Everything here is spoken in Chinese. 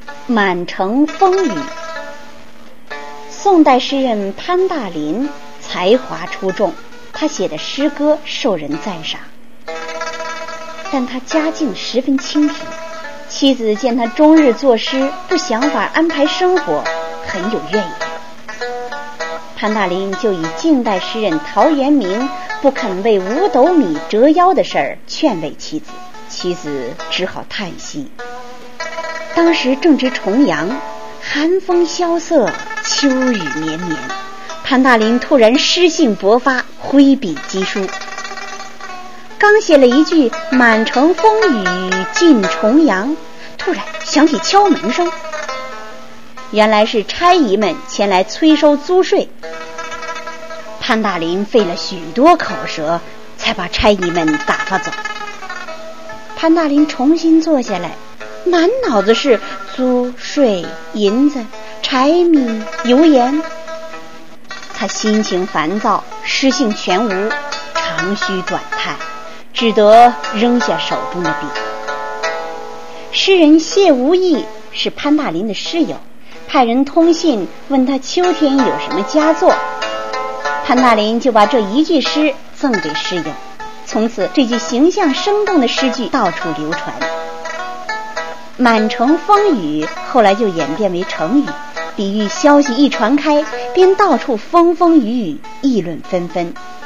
满城风雨。宋代诗人潘大林才华出众，他写的诗歌受人赞赏，但他家境十分清贫，妻子见他终日作诗，不想法安排生活，很有怨言。潘大林就以近代诗人陶渊明不肯为5斗米折腰的事儿劝慰妻子，妻子只好叹息。当时正值重阳，寒风萧瑟，秋雨绵绵，潘大林突然诗兴勃发，挥笔疾书，刚写了一句满城风雨尽重阳，突然响起敲门声，原来是差役们前来催收租税。潘大林费了许多口舌，才把差役们打发走。潘大林重新坐下来，满脑子是租税、银子、柴米油盐，他心情烦躁，诗兴全无，长吁短叹，只得扔下手中的笔。诗人谢无义是潘大林的师友，派人通信问他秋天有什么佳作，潘大林就把这一句诗赠给师友，从此这句形象生动的诗句到处流传。满城风雨后来就演变为成语，比喻消息一传开，便到处风风雨雨，议论纷纷。